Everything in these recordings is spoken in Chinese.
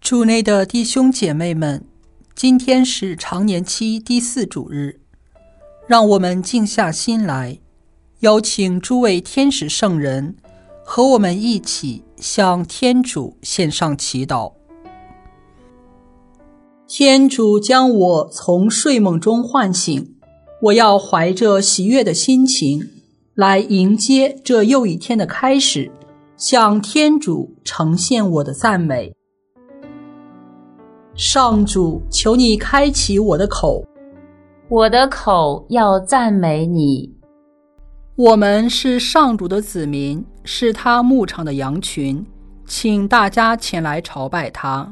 主内的弟兄姐妹们，今天是常年期第4主日，让我们静下心来，邀请诸位天使圣人和我们一起向天主献上祈祷。天主将我从睡梦中唤醒，我要怀着喜悦的心情来迎接这又一天的开始，向天主呈现我的赞美。上主，求你开启我的口， 我的口要赞美你。 我们是上主的子民，是他牧场的羊群，请大家前来朝拜他。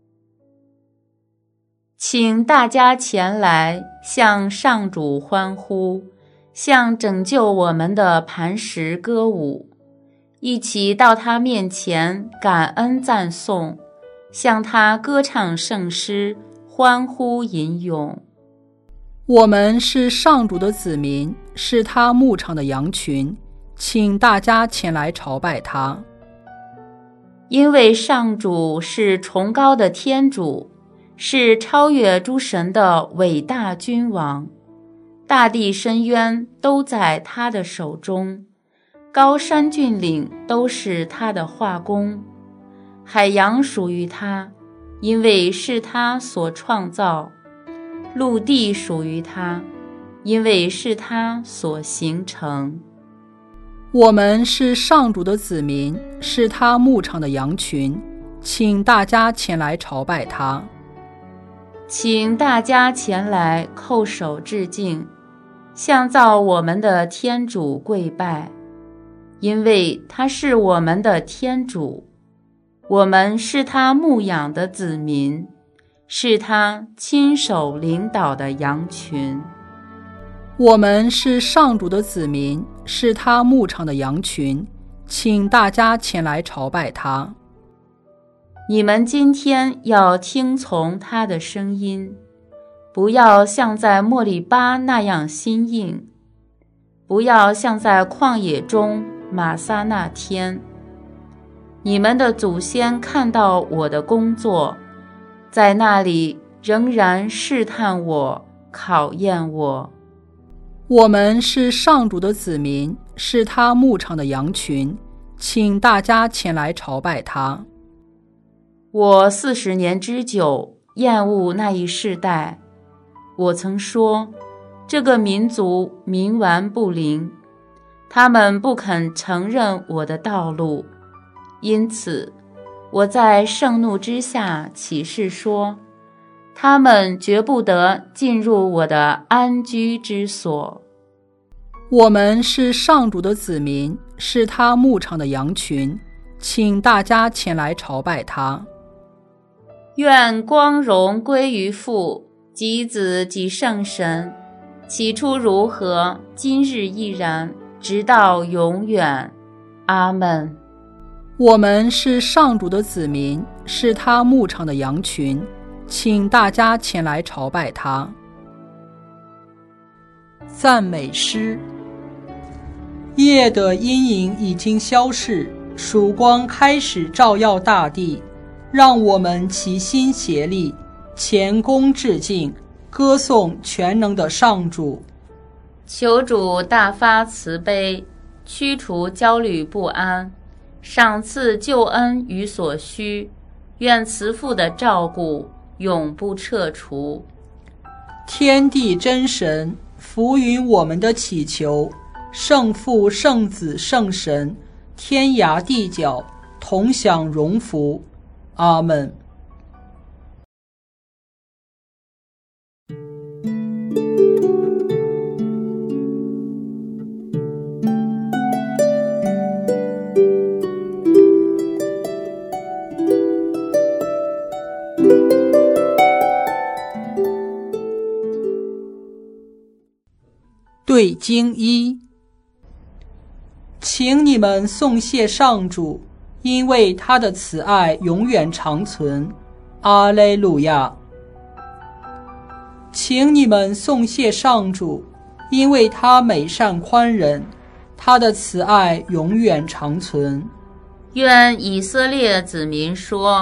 请大家前来向上主欢呼，向拯救我们的磐石歌舞，一起到他面前感恩赞颂，向他歌唱圣诗，欢呼吟咏。 我们是上主的子民，是他牧场的羊群，请大家前来朝拜他。 因为上主是崇高的天主，是超越诸神的伟大君王，大地深渊都在他的手中，高山峻岭都是他的画工，海洋属于他，因为是他所创造；陆地属于他，因为是他所形成。 我们是上主的子民，是他牧场的羊群，请大家前来朝拜他。 请大家前来叩首致敬，向造我们的天主跪拜，因为他是我们的天主，我们是他牧养的子民，是他亲手领导的羊群。 我们是上主的子民，是他牧场的羊群，请大家前来朝拜他。 你们今天要听从他的声音，不要像在莫利巴那样心硬，不要像在旷野中玛撒那天。你们的祖先看到我的工作，在那里仍然试探我，考验我。 我们是上主的子民，是他牧场的羊群，请大家前来朝拜他。 我40年之久厌恶那一世代，我曾说，这个民族冥顽不灵，他们不肯承认我的道路，因此我在盛怒之下起誓说，他们绝不得进入我的安居之所。 我们是上主的子民，是他牧场的羊群，请大家前来朝拜他。 愿光荣归于父及子及圣神，起初如何，今日亦然，直到永远。阿们。 我们是上主的子民，是他牧场的羊群，请大家前来朝拜他。赞美诗。夜的阴影已经消逝，曙光开始照耀大地，让我们齐心协力，前躬致敬，歌颂全能的上主。 求主大发慈悲，驱除焦虑不安，赏赐救恩与所需，愿慈父的照顾永不撤除。 天地真神，俯允我们的祈求，圣父、圣子、圣神，天涯地角同享荣福。阿们。对经一，请你们颂谢上主，因为他的慈爱永远长存。阿肋路亚。请你们颂谢上主，因为他美善宽仁，他的慈爱永远长存。 愿以色列子民说，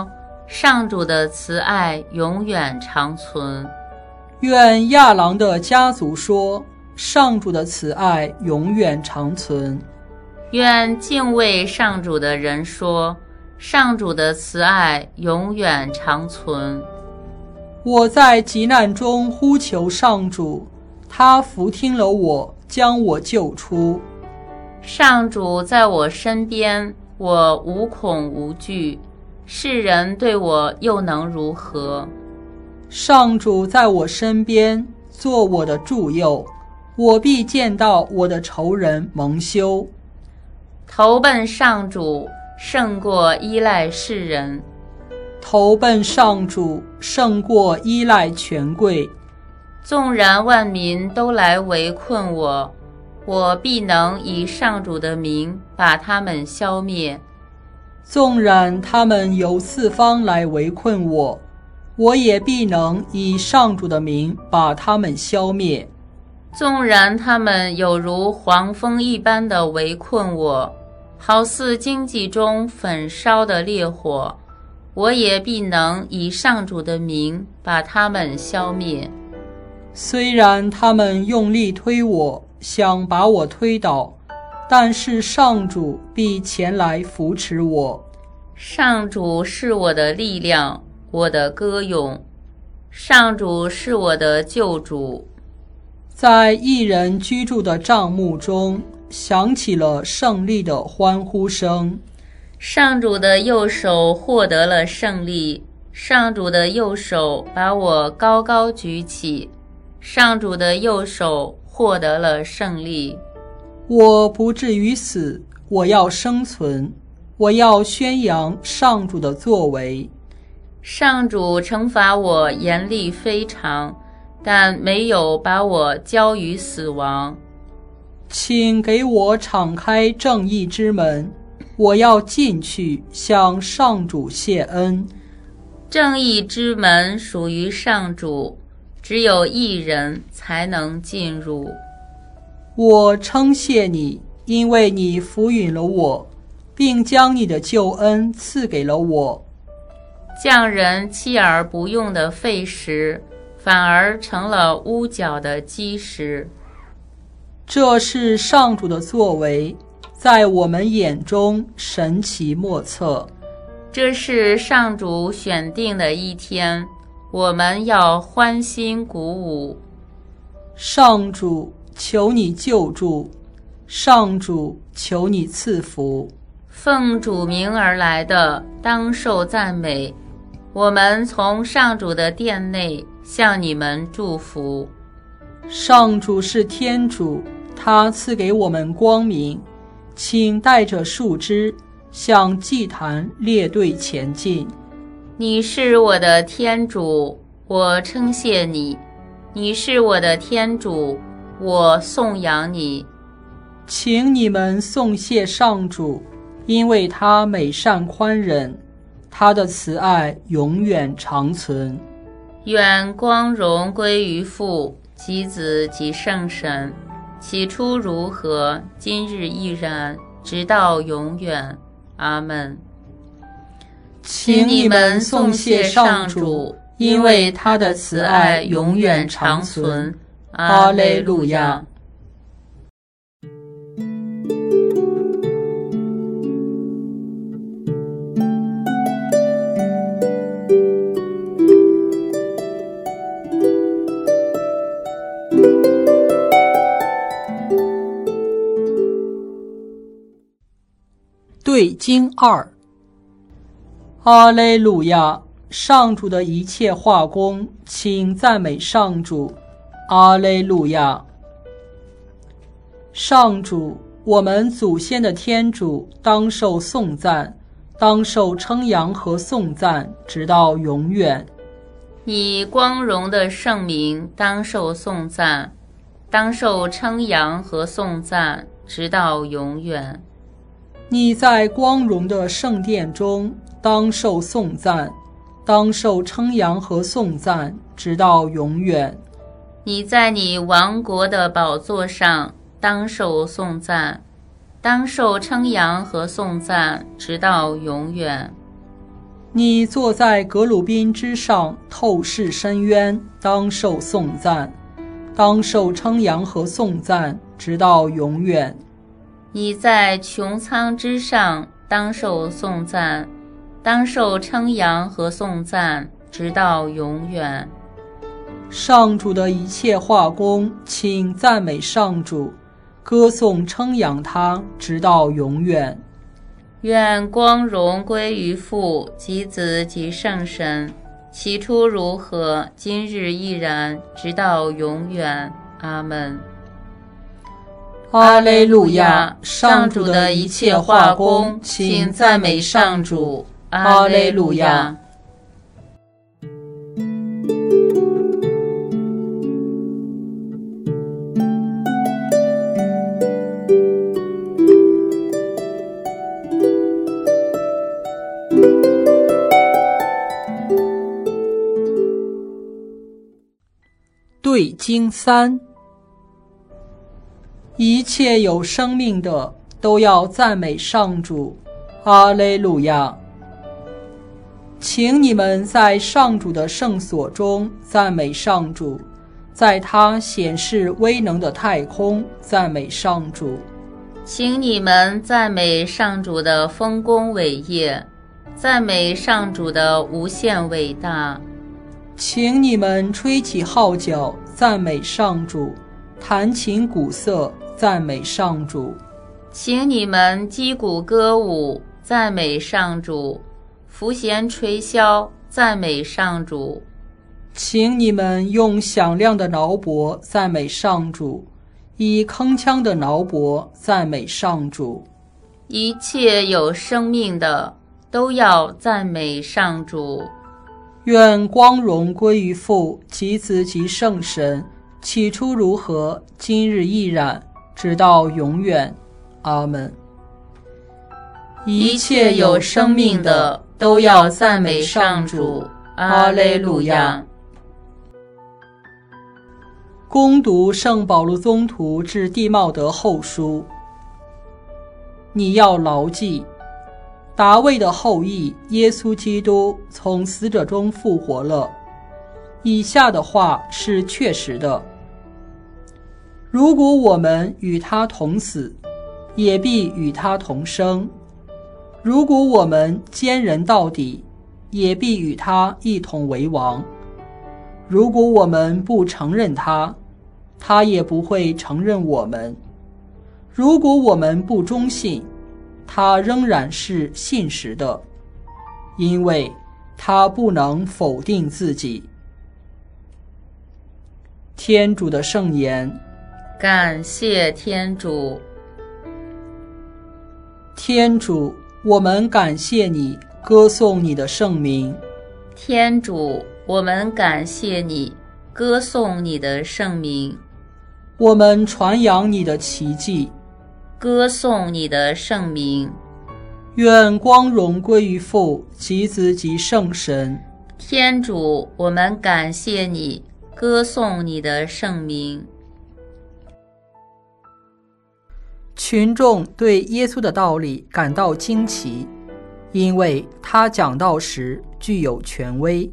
上主的慈爱永远长存。 愿亚郎的家族说，上主的慈爱永远长存。 愿敬畏上主的人说，上主的慈爱永远长存。 我在急难中呼求上主，他俯听了我，将我救出。 上主在我身边，我无恐无惧，世人对我又能如何？ 上主在我身边，做我的助佑，我必见到我的仇人蒙羞。 投奔上主，胜过依赖世人。 投奔上主，胜过依赖权贵。 纵然万民都来围困我，我必能以上主的名把他们消灭。 纵然他们由四方来围困我，我也必能以上主的名把他们消灭。 纵然他们有如黄蜂一般的围困我，好似荆棘中焚烧的烈火，我也必能以上主的名把他们消灭。 虽然他们用力推我，想把我推倒，但是上主必前来扶持我。 上主是我的力量，我的歌咏。上主是我的救主。 在一人居住的帐幕中，响起了胜利的欢呼声。 上主的右手获得了胜利，上主的右手把我高高举起，上主的右手获得了胜利。 我不至于死，我要生存，我要宣扬上主的作为。 上主惩罚我严厉非常，但没有把我交于死亡。 请给我敞开正义之门，我要进去向上主谢恩。 正义之门属于上主，只有一人才能进入。 我称谢你，因为你抚允了我，并将你的救恩赐给了我。 匠人弃而不用的废石，反而成了屋角的基石。 这是上主的作为，在我们眼中神奇莫测。 这是上主选定的一天，我们要欢欣鼓舞。 上主，求你救助；上主，求你赐福。 奉主名而来的，当受赞美。我们从上主的殿内向你们祝福。 上主是天主，他赐给我们光明，请带着树枝向祭坛列队前进。 你是我的天主，我称谢你；你是我的天主，我颂扬你。 请你们颂谢上主，因为他美善宽忍，他的慈爱永远长存。 愿光荣归于父及子及圣神，起初如何，今日亦然，直到永远。阿们。 请你们颂谢上主，因为他的慈爱永远长存。哈利路亚。对经2。哈利路亚！上主的一切画工，请赞美上主。哈利路亚！上主，我们祖先的天主，当受颂赞，当受称扬和颂赞，直到永远。 你光荣的圣名当受颂赞，当受称扬和颂赞，直到永远。 你在光荣的圣殿中当受颂赞，当受称扬和颂赞，直到永远。 你在你王国的宝座上当受颂赞，当受称扬和颂赞，直到永远。 你坐在革鲁宾之上，透视深渊，当受颂赞，当受称扬和颂赞，直到永远。 你在穹苍之上，当受颂赞，当受称扬和颂赞，直到永远。 上主的一切化工，请赞美上主，歌颂称扬他，直到永远。 愿光荣归于父及子及圣神，起初如何，今日亦然，直到永远。阿们。 阿肋路亚！上主的一切化工，请赞美上主。阿肋路亚！对经3，一切有生命的都要赞美上主。阿肋路亚！请你们在上主的圣所中赞美上主，在他显示威能的太空赞美上主。 请你们赞美上主的丰功伟业，赞美上主的无限伟大。 请你们吹起号角，赞美上主；弹琴鼓瑟，赞美上主。 请你们击鼓歌舞，赞美上主；拂弦吹箫，赞美上主。 请你们用响亮的挠钹赞美上主，以铿锵的挠钹赞美上主。 一切有生命的都要赞美上主。 愿光荣归于父及子及圣神，起初如何，今日亦然，直到永远。阿们。一切有生命的都要赞美上主。阿肋路亚。恭读圣保禄宗徒致弟茂德后书。你要牢记，达味的后裔耶稣基督从死者中复活了。以下的话是确实的：如果我们与他同死，也必与他同生；如果我们坚忍到底，也必与他一同为王。如果我们不承认他，他也不会承认我们；如果我们不忠信，他仍然是信实的，因为他不能否定自己。天主的圣言。 感谢天主。 天主，我们感谢你，歌颂你的圣名。 天主，我们感谢你，歌颂你的圣名。 我们传扬你的奇迹， 歌颂你的圣名。 愿光荣归于父及子及圣神。 天主，我们感谢你，歌颂你的圣名。 群众对耶稣的道理感到惊奇，因为他讲道时具有权威。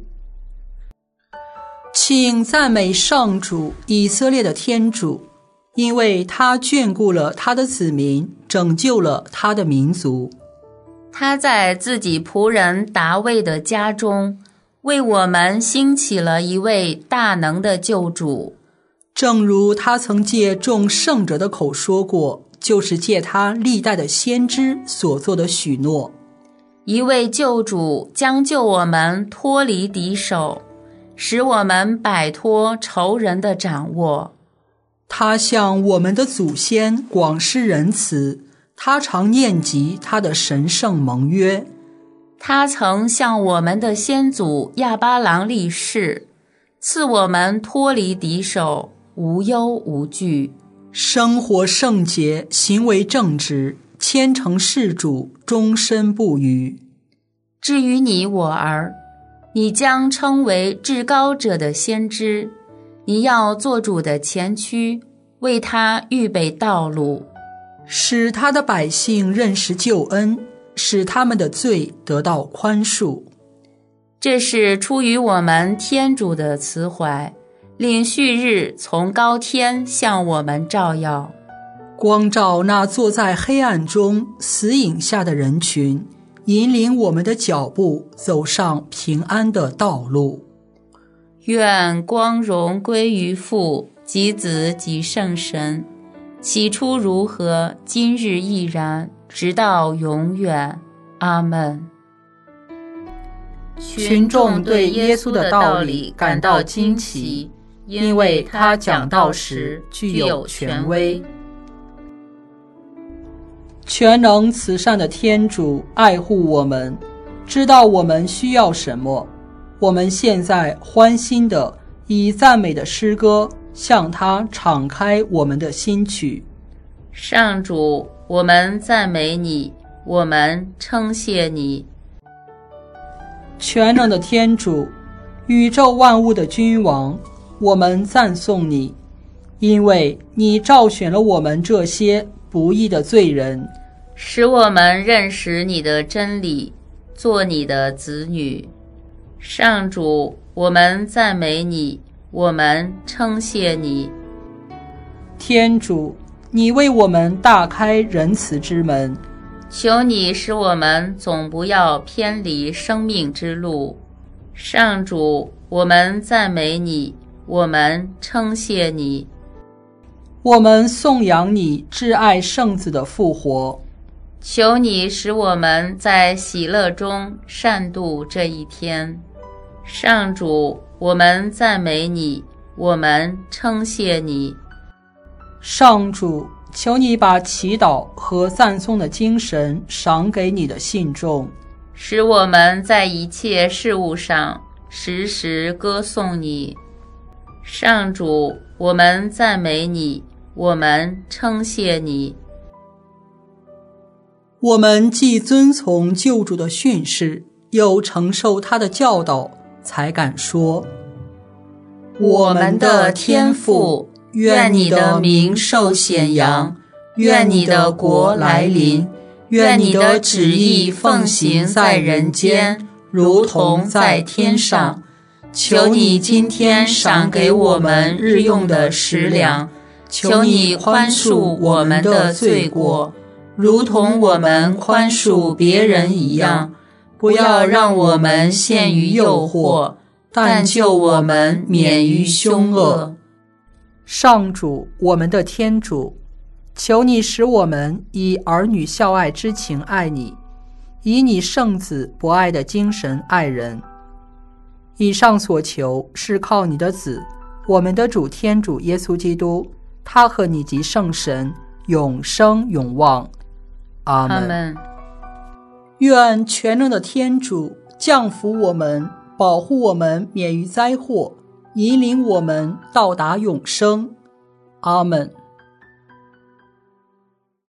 请赞美上主，以色列的天主，因为他眷顾了他的子民，拯救了他的民族。 他在自己仆人达味的家中，为我们兴起了一位大能的救主。 正如他曾借众圣者的口说过，就是借他历代的先知所做的许诺。 一位救主将救我们脱离敌手，使我们摆脱仇人的掌握。 他向我们的祖先广施仁慈，他常念及他的神圣盟约。 他曾向我们的先祖亚巴郎立誓，赐我们脱离敌手，无忧无惧， 生活圣洁，行为正直，虔诚事主，终身不渝。 至于你我儿，你将称为至高者的先知，你要做主的前驱，为他预备道路， 使他的百姓认识救恩，使他们的罪得到宽恕。 这是出于我们天主的慈怀，令旭日从高天向我们照耀， 光照那坐在黑暗中死影下的人群，引领我们的脚步走上平安的道路。 愿光荣归于父及子及圣神，起初如何，今日亦然，直到永远。阿们。 群众对耶稣的道理感到惊奇，因为他讲道时具有权威。全能慈善的天主爱护我们，知道我们需要什么。我们现在欢欣地以赞美的诗歌向他敞开我们的心曲。 上主，我们赞美你，我们称谢你。 全能的天主，宇宙万物的君王，我们赞颂你，因为你召选了我们这些不义的罪人， 使我们认识你的真理，做你的子女。上主，我们赞美你，我们称谢你。 天主，你为我们大开仁慈之门， 求你使我们总不要偏离生命之路。上主，我们赞美你，我们称谢你。 我们颂扬你挚爱圣子的复活， 求你使我们在喜乐中善度这一天。上主，我们赞美你，我们称谢你。 上主，求你把祈祷和赞颂的精神赏给你的信众， 使我们在一切事物上时时歌颂你。上主，我们赞美你，我们称谢你。 我们既遵从救主的训示，又承受他的教导，才敢说： 我们的天父，愿你的名受显扬，愿你的国来临，愿你的旨意奉行在人间，如同在天上。求你今天赏给我们日用的食粮，求你宽恕我们的罪过，如同我们宽恕别人一样，不要让我们陷于诱惑，但救我们免于凶恶。 上主，我们的天主，求你使我们以儿女孝爱之情爱你，以你圣子博爱的精神爱人。以上所求是靠你的子，我们的主天主耶稣基督，他和你及圣神永生永望。阿们。愿全能的天主降福我们，保护我们免于灾祸，引领我们到达永生。阿们。